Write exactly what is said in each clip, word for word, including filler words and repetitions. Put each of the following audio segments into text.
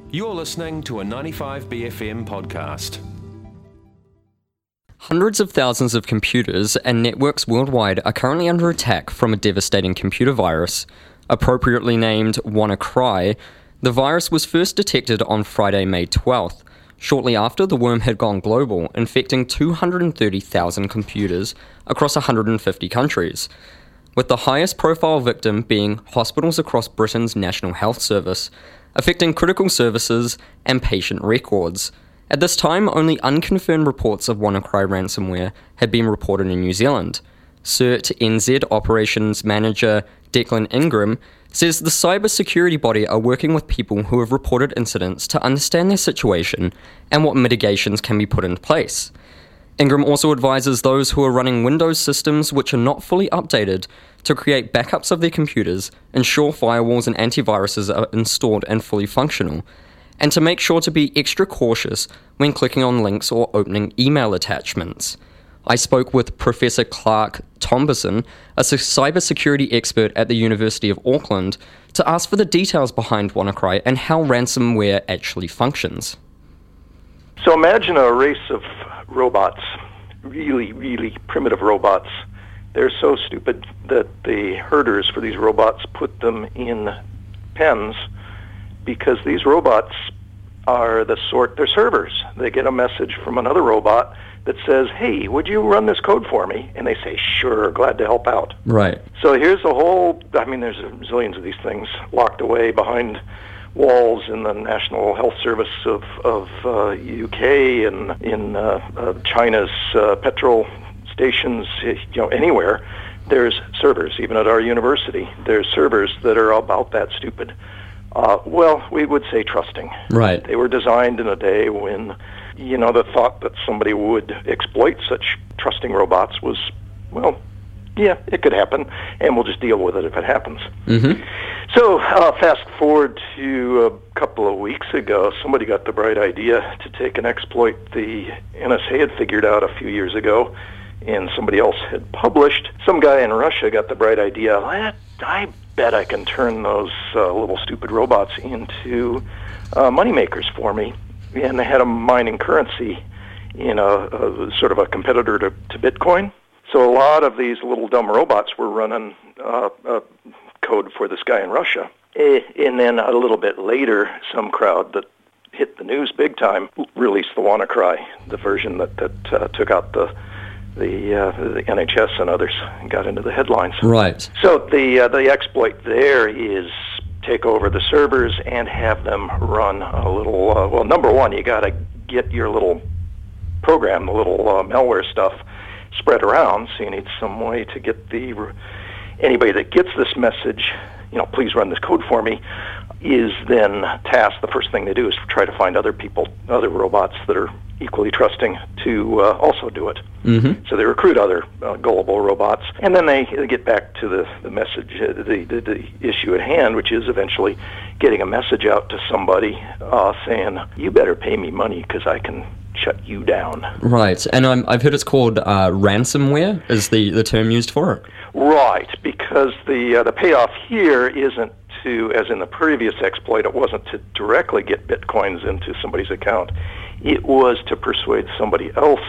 You're listening to a ninety-five B F M podcast. Hundreds of thousands of computers and networks worldwide are currently under attack from a devastating computer virus. Appropriately named WannaCry, the virus was first detected on Friday, May twelfth, shortly after the worm had gone global, infecting two hundred thirty thousand computers across one hundred fifty countries, with the highest profile victim being hospitals across Britain's National Health Service, affecting critical services and patient records. At this time, only unconfirmed reports of WannaCry ransomware had been reported in New Zealand. CERT N Z Operations Manager Declan Ingram says the cybersecurity body are working with people who have reported incidents to understand their situation and what mitigations can be put in place. Ingram also advises those who are running Windows systems which are not fully updated to create backups of their computers, ensure firewalls and antiviruses are installed and fully functional, and to make sure to be extra cautious when clicking on links or opening email attachments. I spoke with Professor Clark Tomberson, a cybersecurity expert at the University of Auckland, to ask for the details behind WannaCry and how ransomware actually functions. So imagine a race of robots, really, really primitive robots. They're so stupid that the herders for these robots put them in pens because these robots are the sort, they're servers. They get a message from another robot that says, hey, would you run this code for me? And they say, sure, glad to help out. Right. So here's a whole, I mean, there's zillions of these things locked away behind walls in the National Health Service of, of uh, U K and in uh, uh, China's uh, petrol stations, you know, anywhere. There's servers, even at our university. There's servers that are about that stupid. Uh, well, we would say trusting. Right. They were designed in a day when, you know, the thought that somebody would exploit such trusting robots was, well, yeah, it could happen, and we'll just deal with it if it happens. Mm-hmm. So uh, fast forward to a couple of weeks ago, somebody got the bright idea to take an exploit the N S A had figured out a few years ago, and somebody else had published. Some guy in Russia got the bright idea, I bet I can turn those uh, little stupid robots into uh, moneymakers for me. And they had them mining currency in a, a sort of a competitor to, to Bitcoin. So a lot of these little dumb robots were running uh, uh, code for this guy in Russia. And then a little bit later, some crowd that hit the news big time released the WannaCry, the version that, that uh, took out the the, uh, the N H S and others and got into the headlines. Right. So the uh, the exploit there is take over the servers and have them run a little, uh, well, number one, you got to get your little program, the little uh, malware stuff, spread around, so you need some way to get the, anybody that gets this message, you know, please run this code for me, is then tasked, the first thing they do is try to find other people, other robots that are equally trusting to uh, also do it. Mm-hmm. So they recruit other uh, gullible robots, and then they, they get back to the, the message, uh, the, the, the issue at hand, which is eventually getting a message out to somebody uh, saying, you better pay me money because I can shut you down. Right, and I'm, I've heard it's called uh, ransomware, is the, the term used for it. Right, because the uh, the payoff here isn't to, as in the previous exploit, it wasn't to directly get bitcoins into somebody's account. It was to persuade somebody else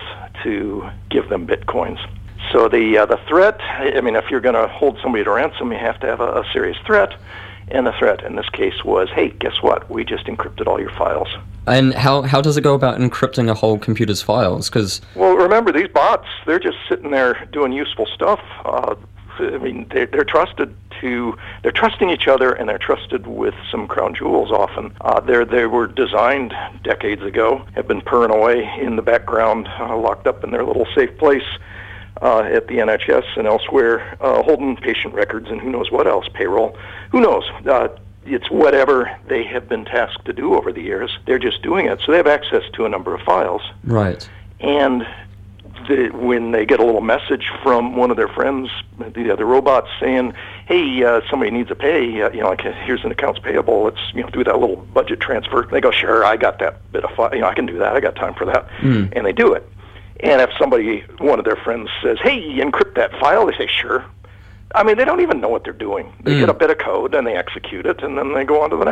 to give them bitcoins. So the uh, the threat, I mean, if you're going to hold somebody to ransom, you have to have a, a serious threat. And the threat in this case was, hey, guess what? We just encrypted all your files. And how, how does it go about encrypting a whole computer's files? 'Cause well, remember, these bots, they're just sitting there doing useful stuff. Uh, I mean, they're, they're trusted to, they're trusting each other, and they're trusted with some crown jewels often. Uh, they're, they were designed decades ago, have been purring away in the background, uh, locked up in their little safe place uh, at the N H S and elsewhere, uh, holding patient records and who knows what else, payroll, who knows. Uh, it's whatever they have been tasked to do over the years. They're just doing it. So they have access to a number of files. Right. And The, when they get a little message from one of their friends, the other robots, saying, "Hey, uh, somebody needs a pay. Uh, you know, like here's an accounts payable. Let's you know do that little budget transfer." They go, "Sure, I got that bit of file. You know, I can do that. I got time for that." Mm. And they do it. And if somebody, one of their friends, says, "Hey, encrypt that file," they say, "Sure." I mean, they don't even know what they're doing. They mm. get a bit of code and they execute it, and then they go on to the next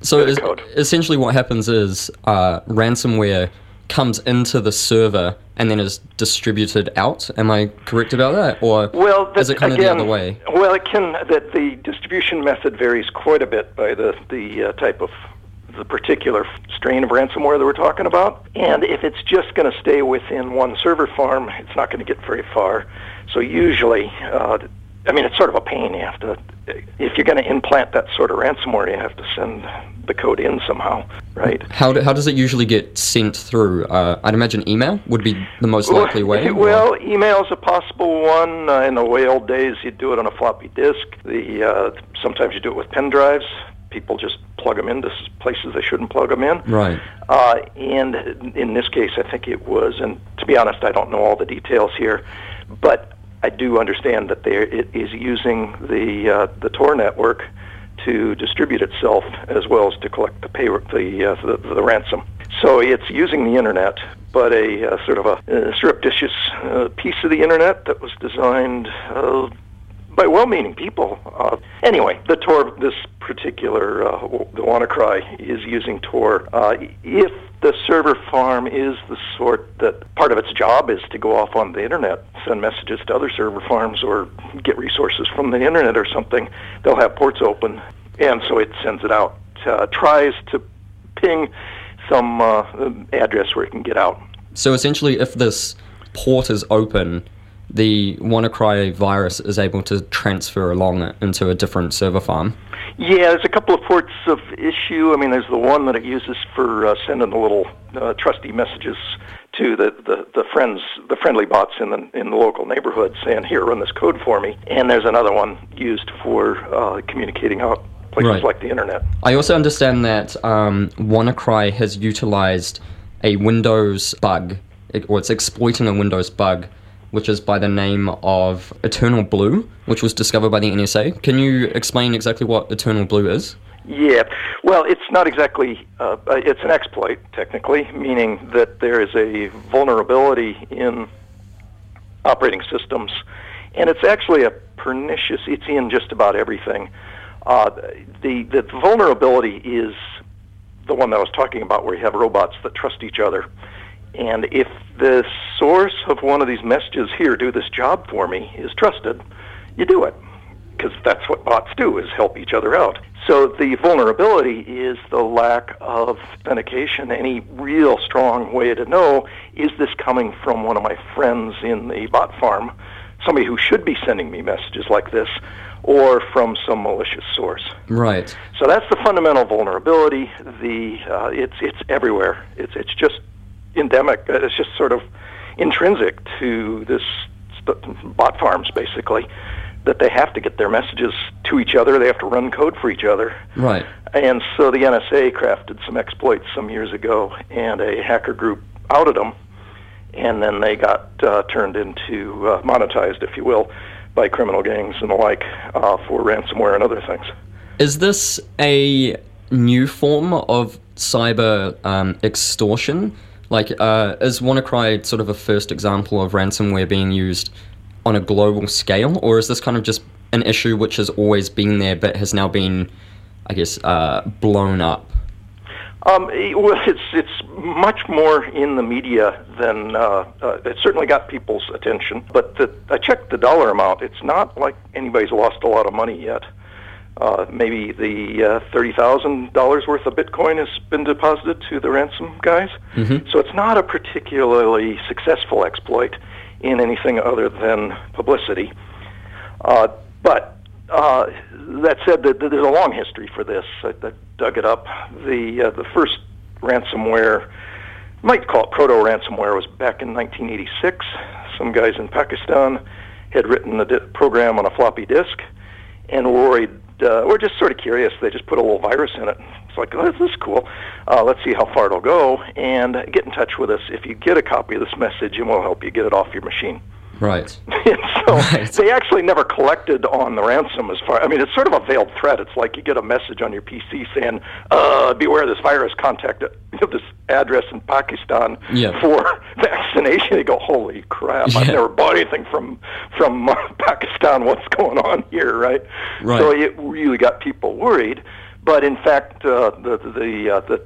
So bit of is, code. essentially what happens is uh, ransomware comes into the server and then is distributed out. Am I correct about that? Or Well, that, is it kind of again, the other way? Well, it can. That the distribution method varies quite a bit by the the uh, type of the particular strain of ransomware that we're talking about. And if it's just going to stay within one server farm, it's not going to get very far. So usually, uh, I mean, it's sort of a pain. You have to, if you're going to implant that sort of ransomware, you have to send the code in somehow, right? How, do, how does it usually get sent through? Uh, I'd imagine email would be the most likely way. Well, email's a possible one. Uh, in the way old days, you'd do it on a floppy disk. The uh, sometimes you do it with pen drives. People just plug them into places they shouldn't plug them in. Right. Uh, and in this case, I think it was, and to be honest, I don't know all the details here, but I do understand that there it is using the uh, the Tor network to distribute itself as well as to collect the pay the, uh, the the ransom. So it's using the internet, but a uh, sort of a uh, surreptitious uh, piece of the internet that was designed uh, by well-meaning people. Uh, anyway, the Tor, this particular, uh, the WannaCry, is using Tor. Uh, if the server farm is the sort that part of its job is to go off on the internet, send messages to other server farms or get resources from the internet or something, they'll have ports open, and so it sends it out. Uh, tries to ping some uh, address where it can get out. So essentially, if this port is open, the WannaCry virus is able to transfer along it into a different server farm. Yeah, there's a couple of ports of issue. I mean, there's the one that it uses for uh, sending the little uh, trusty messages to the, the, the friends, the friendly bots in the in the local neighborhood, saying, "Here, run this code for me." And there's another one used for uh, communicating out places Right. like the internet. I also understand that um, WannaCry has utilized a Windows bug, or it's exploiting a Windows bug, which is by the name of Eternal Blue, which was discovered by the N S A. Can you explain exactly what Eternal Blue is? Yeah, well, it's not exactly, uh, it's an exploit, technically, meaning that there is a vulnerability in operating systems, and it's actually a pernicious, it's in just about everything. Uh, the, the vulnerability is the one that I was talking about, where you have robots that trust each other. And if the source of one of these messages, "Here, do this job for me," is trusted, you do it, because that's what bots do, is help each other out. So the vulnerability is the lack of authentication, any real strong way to know, is this coming from one of my friends in the bot farm, somebody who should be sending me messages like this, or from some malicious source. Right. So that's the fundamental vulnerability. The uh, it's it's everywhere. It's it's just endemic. It's just sort of intrinsic to this st- bot farms, basically, that they have to get their messages to each other. They have to run code for each other. Right. And so the N S A crafted some exploits some years ago, and a hacker group outed them, and then they got uh, turned into, uh, monetized, if you will, by criminal gangs and the like uh, for ransomware and other things. Is this a new form of cyber um, extortion? Like, uh, is WannaCry sort of a first example of ransomware being used on a global scale, or is this kind of just an issue which has always been there but has now been, I guess, uh, blown up? Um, well, it's it's much more in the media than uh, uh, it certainly got people's attention. But the, I checked the dollar amount. It's not like anybody's lost a lot of money yet. Uh, maybe the uh, thirty thousand dollars worth of Bitcoin has been deposited to the ransom guys. Mm-hmm. So it's not a particularly successful exploit in anything other than publicity. Uh, but uh, that said, that there's a long history for this. I, I dug it up. The uh, the first ransomware, you might call it proto-ransomware, was back in nineteen eighty-six. Some guys in Pakistan had written the di- program on a floppy disk, and were worried, uh, we're just sort of curious. They just put a little virus in it. It's like, oh, this is cool. Uh, let's see how far it'll go, and get in touch with us if you get a copy of this message, and we'll help you get it off your machine. Right. And so Right. they actually never collected on the ransom as far, I mean, it's sort of a veiled threat. It's like you get a message on your P C saying, uh, beware this virus, contact this address in Pakistan Yeah. for vaccination. You go, holy crap, I've Yeah. never bought anything from, from uh, Pakistan. What's going on here, right? Right. So it really got people worried. But in fact, uh, the the uh, the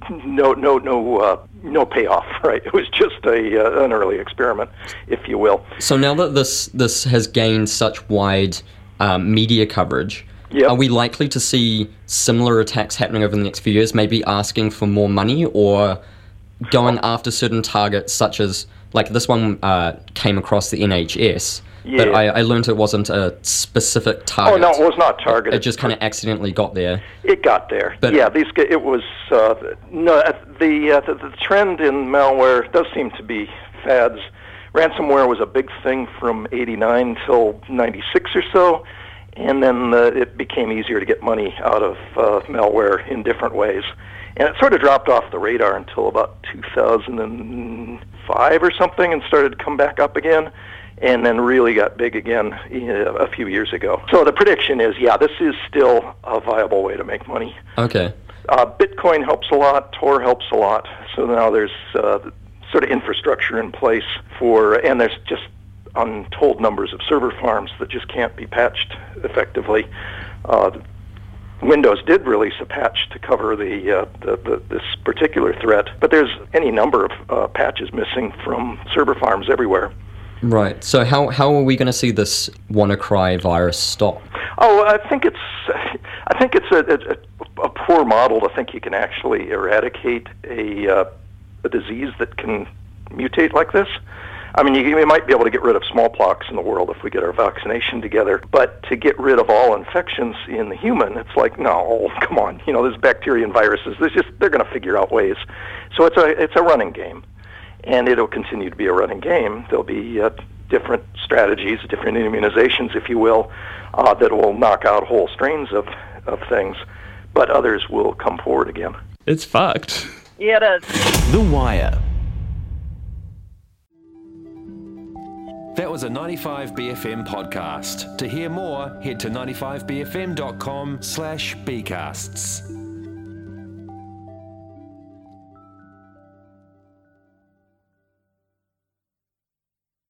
no no no uh, no payoff. Right, it was just a uh, an early experiment, if you will. So now that this this has gained such wide um, media coverage, yep. are we likely to see similar attacks happening over the next few years? Maybe asking for more money or going after certain targets, such as like this one uh, came across the N H S. Yeah. But I, I learned it wasn't a specific target. Oh no, it was not targeted. It, it just kind of accidentally got there. It got there. But yeah, these it was uh, no the, uh, the the trend in malware does seem to be fads. Ransomware was a big thing from eighty-nine till ninety-six or so, and then uh, it became easier to get money out of uh, malware in different ways. And it sort of dropped off the radar until about two thousand five or something, and started to come back up again. And then really got big again uh, a few years ago. So the prediction is, yeah, this is still a viable way to make money. Okay. Uh, Bitcoin helps a lot. Tor helps a lot. So now there's uh, sort of infrastructure in place for, and there's just untold numbers of server farms that just can't be patched effectively. Uh, Windows did release a patch to cover the, uh, the, the this particular threat, but there's any number of uh, patches missing from server farms everywhere. Right. So how how are we going to see this WannaCry virus stop? Oh, I think it's I think it's a, a, a poor model to think you can actually eradicate a uh, a disease that can mutate like this. I mean, you, you might be able to get rid of smallpox in the world if we get our vaccination together, but to get rid of all infections in the human, it's like, no, come on. You know, there's bacteria and viruses. There's just they're going to figure out ways. So it's a it's a running game. And it'll continue to be a running game. There'll be uh, different strategies, different immunizations, if you will, uh, that will knock out whole strains of, of things, but others will come forward again. It's fucked. Yeah, it is. The Wire. That was a ninety-five B F M podcast. To hear more, head to ninety-five b f m dot com slash bcasts.